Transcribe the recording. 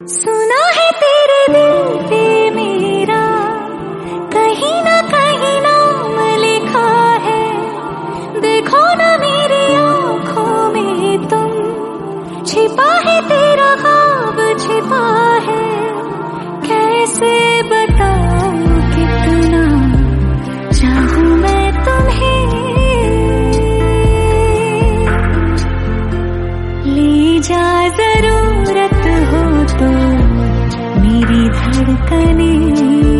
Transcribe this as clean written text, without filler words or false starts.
सुना है तेरे दिल पे मेरा कहीं ना कहीं नाम लिखा है। देखो ना मेरी आंखों में तुम, छिपा है तेरा ख्वाब छिपा है। कैसे बताऊं कितना चाहूं मैं तुम्हें। ले जा जरूरत हो तो मेरी धड़कने।